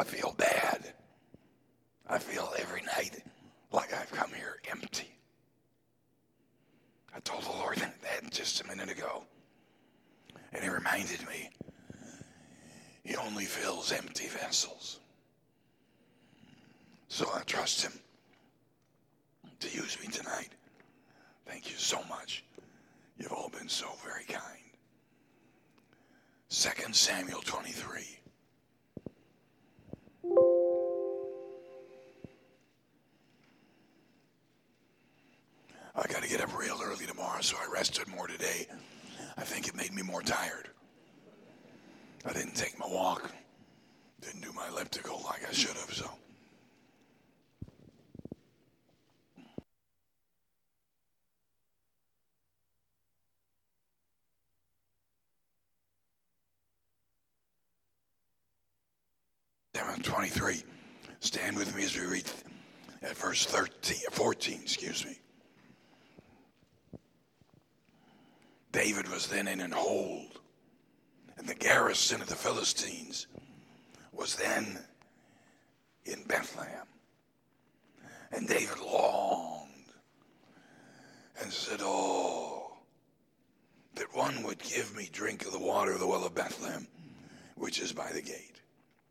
feel bad. I feel every night like I've come here empty. I told the Lord that just a minute ago. And he reminded me, he only fills empty vessels. So I trust him to use me tonight. Thank you so much. You've all been so very kind. 2 Samuel 23. I got to get up real early tomorrow, so I rested more today. I think it made me more tired. I didn't take my walk. Didn't do my elliptical like I should have, so. Psalm 23. Stand with me as we read at verse 14. David was then in an hold, and the garrison of the Philistines was then in Bethlehem. And David longed and said, "Oh, that one would give me drink of the water of the well of Bethlehem, which is by the gate."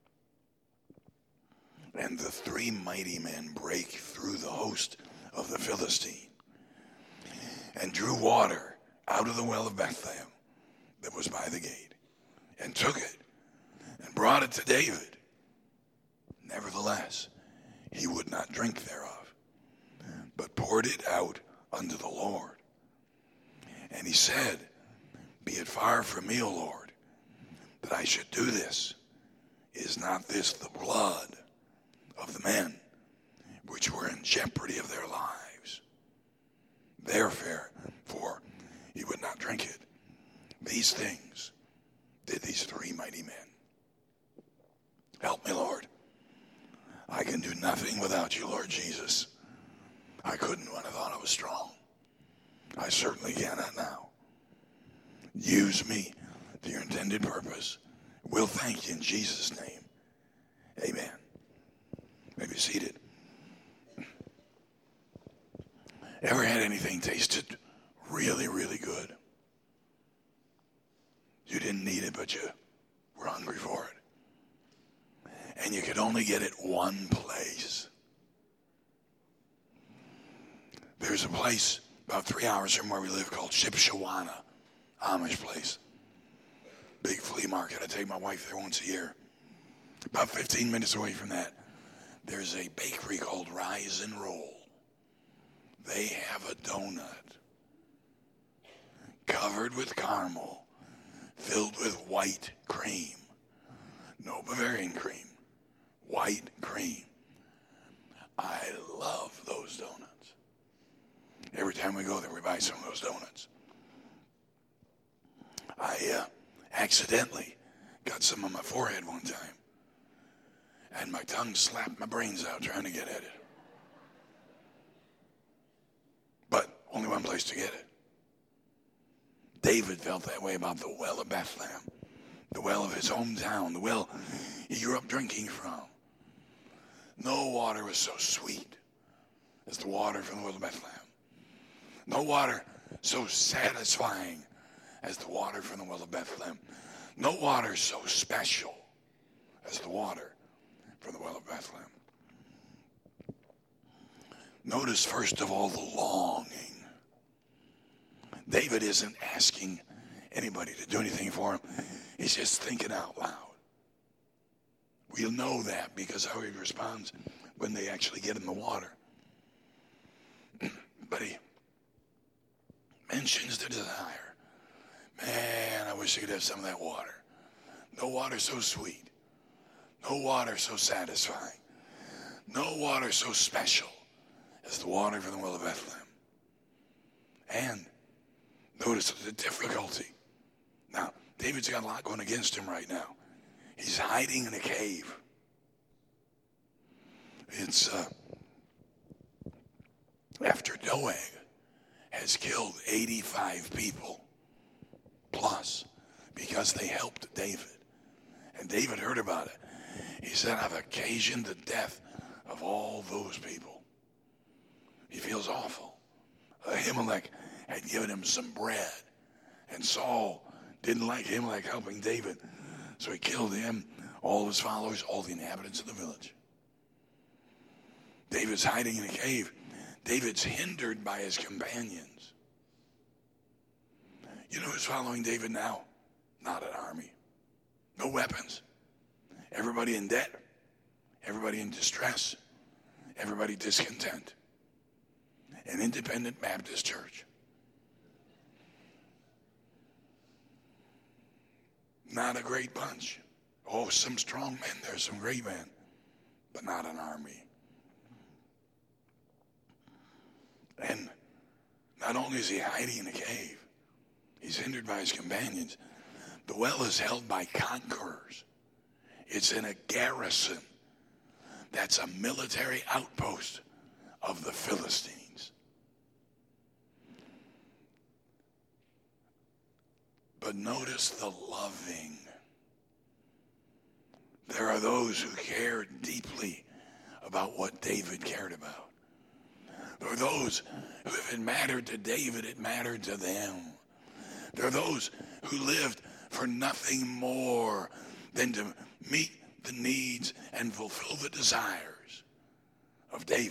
And the three mighty men brake through the host of the Philistine and drew water out of the well of Bethlehem that was by the gate, and took it and brought it to David. Nevertheless, he would not drink thereof, but poured it out unto the Lord. And he said, "Be it far from me, O Lord, that I should do this. Is not this the blood of the men which were in jeopardy of their lives?" Therefore, he would not drink it. These things did these three mighty men. Help me, Lord. I can do nothing without you, Lord Jesus. I couldn't when I thought I was strong. I certainly cannot now. Use me to your intended purpose. We'll thank you in Jesus' name. Amen. You may be seated. Ever had anything tasted really, really good? You didn't need it, but you were hungry for it. And you could only get it one place. There's a place about 3 hours from where we live called Shipshewana, Amish place. Big flea market. I take my wife there once a year. About 15 minutes away from that, there's a bakery called Rise and Roll. They have a donut covered with caramel, filled with white cream. No Bavarian cream, white cream. I love those donuts. Every time we go there, we buy some of those donuts. I accidentally got some on my forehead one time, and my tongue slapped my brains out trying to get at it. But only one place to get it. David felt that way about the well of Bethlehem, the well of his hometown, the well he grew up drinking from. No water was so sweet as the water from the well of Bethlehem. No water so satisfying as the water from the well of Bethlehem. No water so special as the water from the well of Bethlehem. Notice, first of all, the longing. David isn't asking anybody to do anything for him. He's just thinking out loud. We'll know that because how he responds when they actually get in the water. But he mentions the desire. Man, I wish I could have some of that water. No water so sweet. No water so satisfying. No water so special as the water from the well of Bethlehem. And notice the difficulty. Now, David's got a lot going against him right now. He's hiding in a cave. It's after Doeg has killed 85 people plus because they helped David. And David heard about it. He said, I've occasioned the death of all those people. He feels awful. Ahimelech had given him some bread, and Saul didn't like Ahimelech helping David, so he killed him, all of his followers, all the inhabitants of the village. David's hiding in a cave. David's hindered by his companions. You know who's following David now? Not an army. No weapons. Everybody in debt. Everybody in distress. Everybody discontent. An independent Baptist church. Not a great bunch. Oh, some strong men there, some great men, but not an army. And not only is he hiding in a cave, he's hindered by his companions. The well is held by conquerors. It's in a garrison. That's a military outpost of the Philistines. But notice the loving. There are those who care deeply about what David cared about. There are those who, if it mattered to David, it mattered to them. There are those who lived for nothing more than to meet the needs and fulfill the desires of David.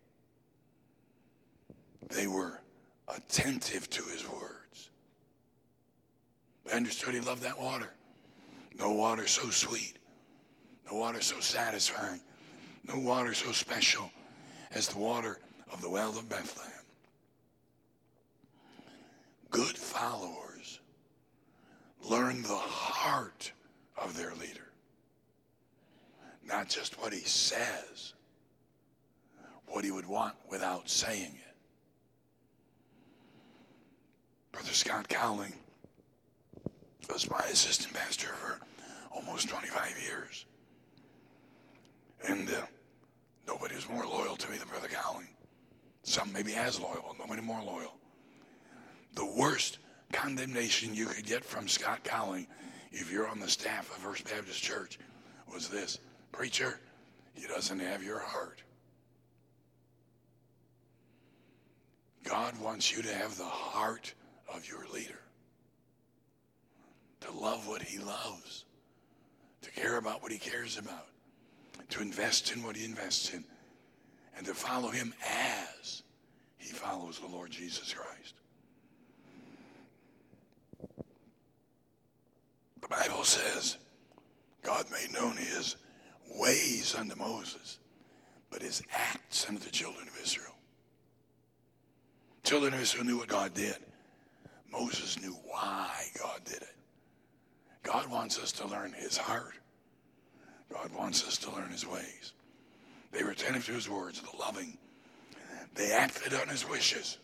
They were attentive to his words. They understood he loved that water. No water so sweet. No water so satisfying. No water so special as the water of the well of Bethlehem. Good followers learn the heart of their leader. Not just what he says, what he would want without saying it. Brother Scott Cowling was my assistant pastor for almost 25 years. And nobody was more loyal to me than Brother Cowling. Some maybe as loyal, nobody more loyal. The worst condemnation you could get from Scott Cowling, if you're on the staff of First Baptist Church, was this: preacher, he doesn't have your heart. God wants you to have the heart of your leader. To love what he loves. To care about what he cares about. To invest in what he invests in. And to follow him as he follows the Lord Jesus Christ. The Bible says God made known his ways unto Moses, but his acts unto the children of Israel. Children of Israel knew what God did. Moses knew why God did it. God wants us to learn his heart. God wants us to learn his ways. They were attentive to his words, the loving. They acted on his wishes.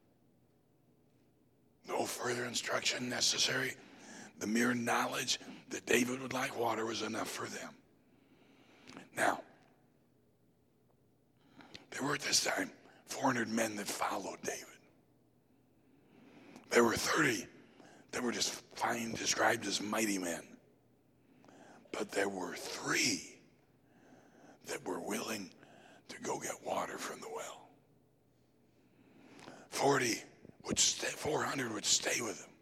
No further instruction necessary. The mere knowledge that David would like water was enough for them. Now, there were at this time 400 men that followed David. There were 30 that were just described as mighty men. But there were 3 that were willing to go get water from the well. 400 would stay with him.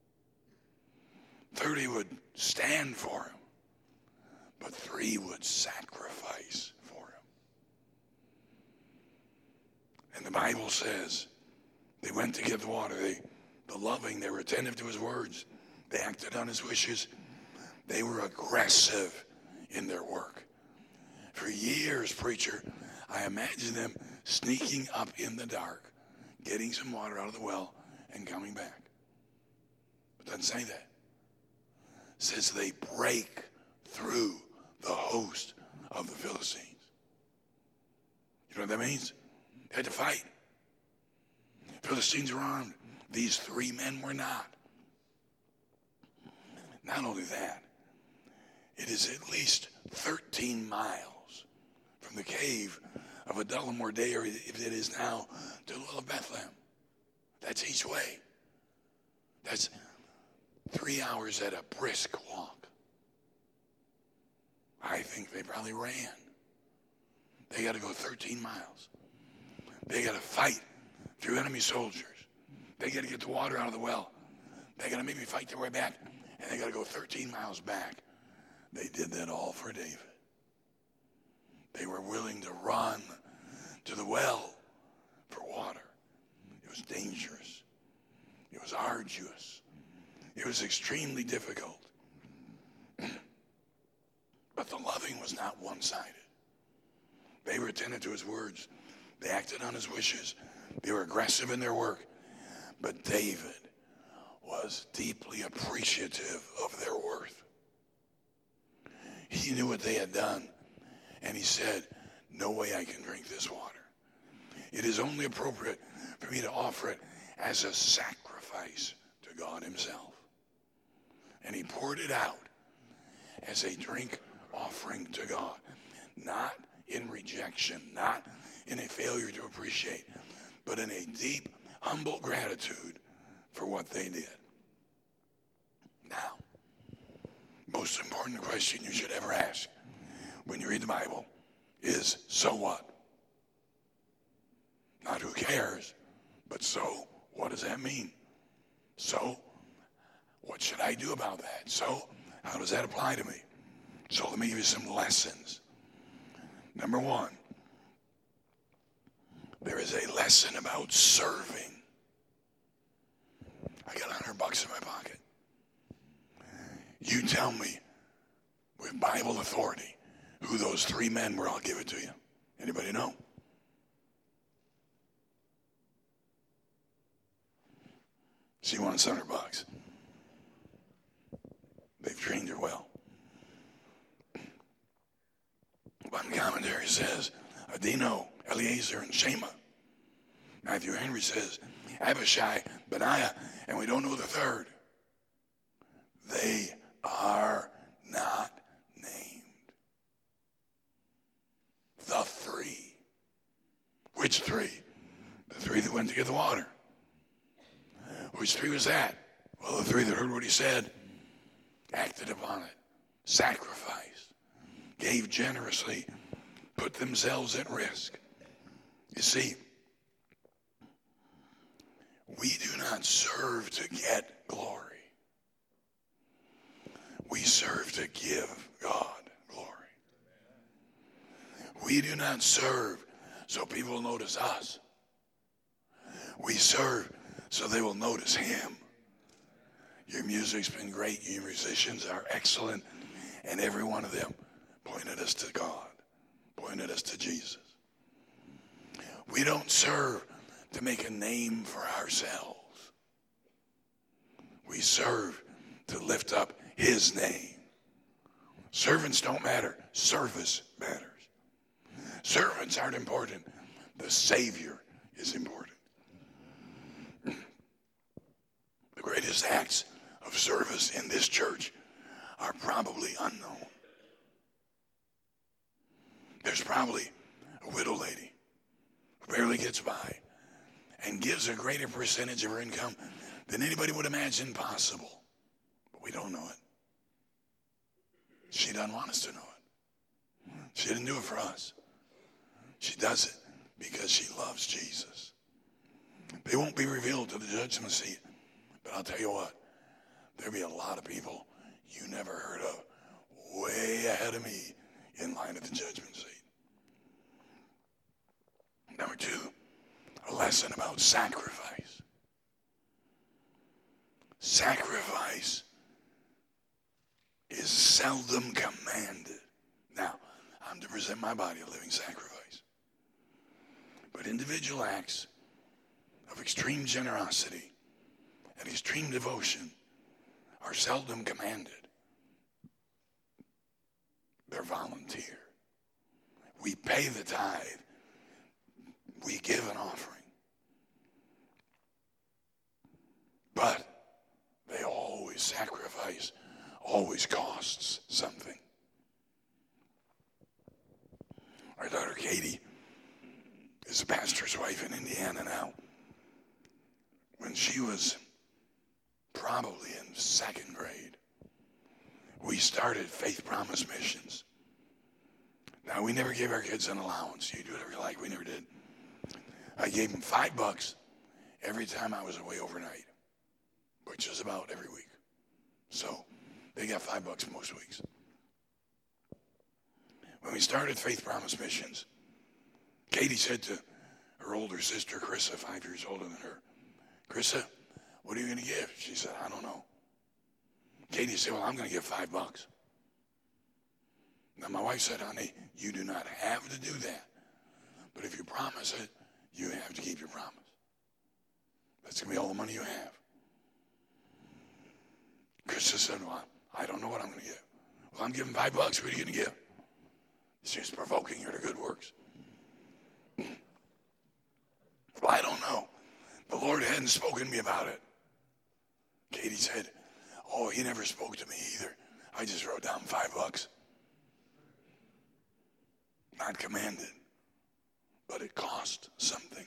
30 would stand for him. But 3 would sacrifice for him. And the Bible says they went to get the water. The loving, they were attentive to his words. They acted on his wishes. They were aggressive in their work. For years, preacher, I imagine them sneaking up in the dark, getting some water out of the well, and coming back. But it doesn't say that. It says they break through the host of the Philistines. You know what that means? They had to fight. Philistines were armed. These 3 men were not. Not only that, it is at least 13 miles from the cave of Adullam, or if it is now, to the well of Bethlehem. That's each way. That's 3 hours at a brisk walk. I think they probably ran. They got to go 13 miles. They got to fight through enemy soldiers. They got to get the water out of the well. They got to maybe fight their way back, and they got to go 13 miles back. They did that all for David. They were willing to run to the well for water. It was dangerous. It was arduous. It was extremely difficult. But the loving was not one-sided. They were attentive to his words. They acted on his wishes. They were aggressive in their work. But David was deeply appreciative of their worth. He knew what they had done, and he said, no way I can drink this water. It is only appropriate for me to offer it as a sacrifice to God himself. And he poured it out as a drink offering to God, not in rejection, not in a failure to appreciate, but in a deep, humble gratitude for what they did. Now, most important question you should ever ask when you read the Bible is, so what? Not who cares, but so what does that mean? So what should I do about that? So how does that apply to me? So let me give you some lessons. Number one, there is a lesson about serving. I got $100 in my pocket. You tell me with Bible authority who those three men were. I'll give it to you. Anybody know? She wants $100. They've trained her well. One commentary says Adino, Eliezer, and Shema. Matthew Henry says Abishai, Benaiah, and we don't know the third. They are not named. The three. Which three? The three that went to get the water. Which three was that? Well, the three that heard what he said, acted upon it, sacrificed, gave generously, put themselves at risk. You see, we do not serve to get glory. We serve to give God glory. We do not serve so people notice us. We serve so they will notice him. Your music's been great. Your musicians are excellent. And every one of them pointed us to God, pointed us to Jesus. We don't serve to make a name for ourselves. We serve to lift up his name. Servants don't matter. Service matters. Servants aren't important. The Savior is important. The greatest acts of service in this church are probably unknown. There's probably a widow lady who barely gets by and gives a greater percentage of her income than anybody would imagine possible. But we don't know it. She doesn't want us to know it. She didn't do it for us. She does it because she loves Jesus. They won't be revealed to the judgment seat. But I'll tell you what, there'll be a lot of people you never heard of way ahead of me in line at the judgment seat. Number two, a lesson about sacrifice. Sacrifice is seldom commanded. Now, I'm to present my body a living sacrifice. But individual acts of extreme generosity and extreme devotion are seldom commanded. They're volunteer. We pay the tithe. We give an offering. But they always sacrifice, always costs something. Our daughter Katie is a pastor's wife in Indiana now. When she was probably in second grade, we started Faith Promise Missions Now, we never gave our kids an allowance. You do whatever you like. We never did. I gave them $5 every time I was away overnight, which is about every week. So they got $5 most weeks. When we started Faith Promise Missions, Katie said to her older sister, Carissa, 5 years older than her, Carissa, what are you going to give? She said, I don't know. Katie said, well, I'm going to give $5. Now, my wife said, honey, you do not have to do that. But if you promise it, you have to keep your promise. That's going to be all the money you have. Krista said, well, I don't know what I'm going to give. Well, I'm giving $5. What are you going to give? She's provoking her to good works. Well, I don't know. The Lord hadn't spoken to me about it. Katie said, oh, he never spoke to me either. I just wrote down $5. Not commanded, but it cost something.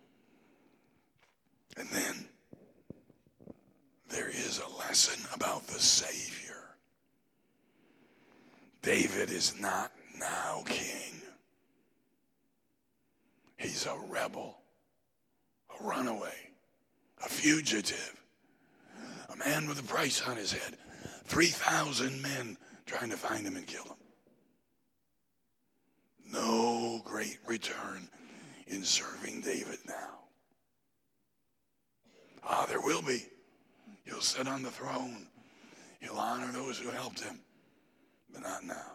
And then there is a lesson about the Savior. David is not now king. He's a rebel, a runaway, a fugitive, a man with a price on his head, 3,000 men trying to find him and kill him. No great return in serving David now. There will be. He'll sit on the throne. He'll honor those who helped him, but not now.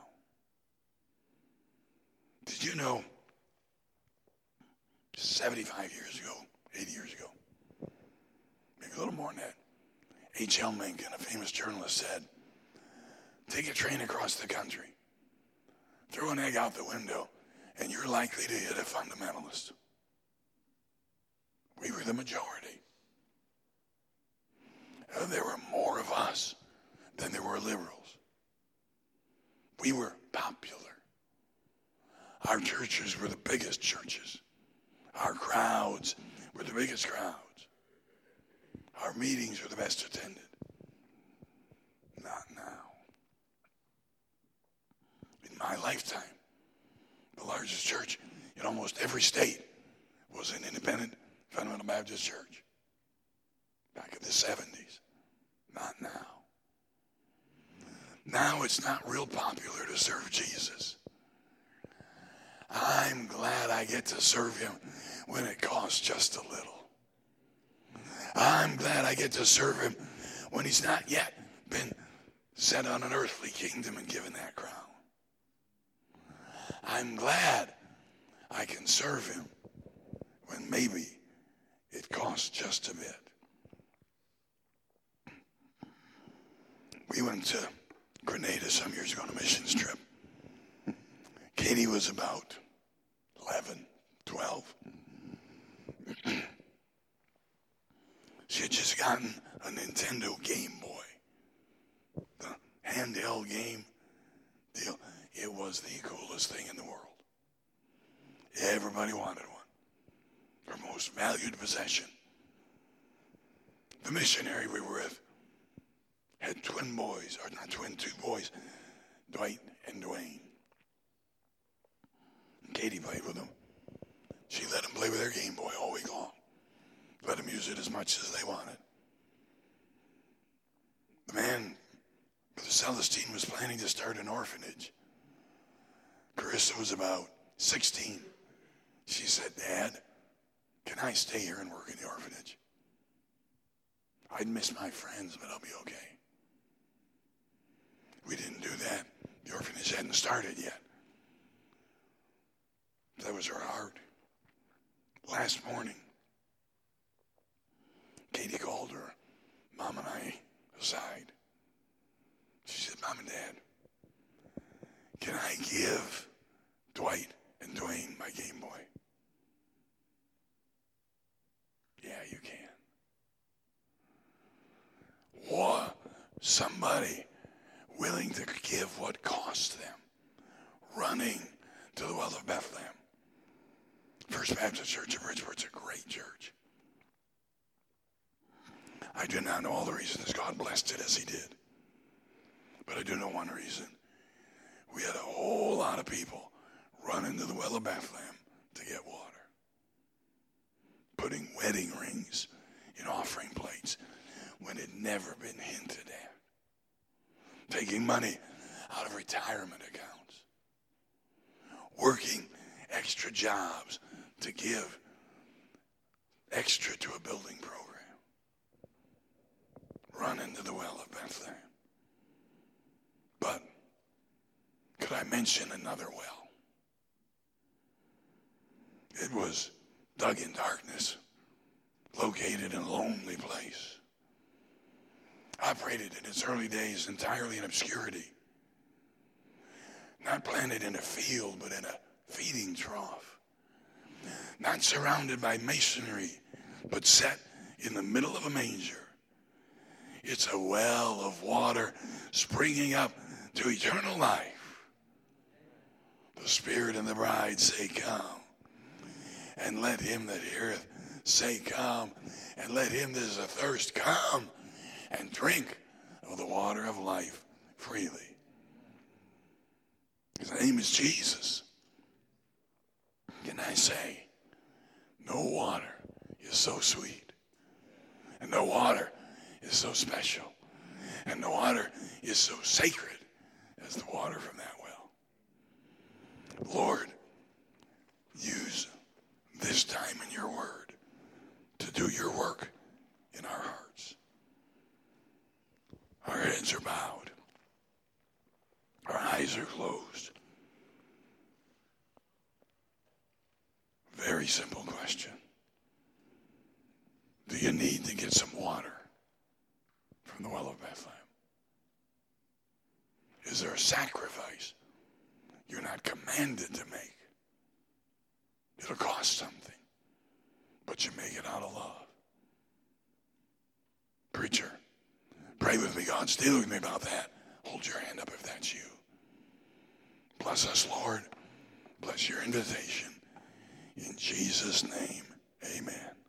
Did you know 75 years ago, 80 years ago, maybe a little more than that, H.L. Mencken, a famous journalist, said, take a train across the country, throw an egg out the window, and you're likely to hit a fundamentalist. We were the majority. There were more of us than there were liberals. We were popular. Our churches were the biggest churches. Our crowds were the biggest crowds. Our meetings were the best attended. Not now. In my lifetime, the largest church in almost every state was an independent fundamental Baptist church. Back in the 70s. Not now. Now it's not real popular to serve Jesus. I'm glad I get to serve him when it costs just a little. I'm glad I get to serve him when he's not yet been set on an earthly kingdom and given that crown. I'm glad I can serve him when maybe it costs just a bit. We went to Grenada some years ago on a missions trip. Katie was about 11, 12. She had just gotten a Nintendo Game Boy. The handheld game deal. It was the coolest thing in the world. Everybody wanted one. Her most valued possession. The missionary we were with had twin boys, or not twin, two boys, Dwight and Dwayne. And Katie played with them. She let them play with their Game Boy all week long. Let them use it as much as they wanted. The man, Brother Celestine, was planning to start an orphanage. Carissa was about 16. She said, Dad, can I stay here and work in the orphanage? I'd miss my friends, but I'll be okay. We didn't do that. The orphanage hadn't started yet. That was her heart. Last morning, Katie called her mom and I aside. She said, Mom and Dad, can I give Dwight and Dwayne my Game Boy? Yeah, you can. What? Somebody willing to give what cost them, running to the well of Bethlehem. First Baptist Church of Bridgeport's a great church. I do not know all the reasons God blessed it as he did, but I do know one reason. We had a whole lot of people running to the well of Bethlehem to get water. Putting wedding rings in offering plates when it had never been hinted at. Taking money out of retirement accounts. Working extra jobs to give extra to a building program. Running to the well of Bethlehem. But could I mention another well? It was dug in darkness, located in a lonely place, operated in its early days entirely in obscurity, not planted in a field, but in a feeding trough, not surrounded by masonry, but set in the middle of a manger. It's a well of water springing up to eternal life. The Spirit and the bride say, come. And let him that heareth say, come. And let him that is athirst come and drink of the water of life freely. His name is Jesus. Can I say, no water is so sweet. And no water is so special. And no water is so sacred as the water from that well. Lord, use this time in your word to do your work in our hearts. Our heads are bowed. Our eyes are closed. Very simple question. Do you need to get some water from the well of Bethlehem? Is there a sacrifice you're not commanded to make? It'll cost something, but you make it out of love. Preacher, pray with me, God. Stay with me about that. Hold your hand up if that's you. Bless us, Lord. Bless your invitation. In Jesus' name, amen.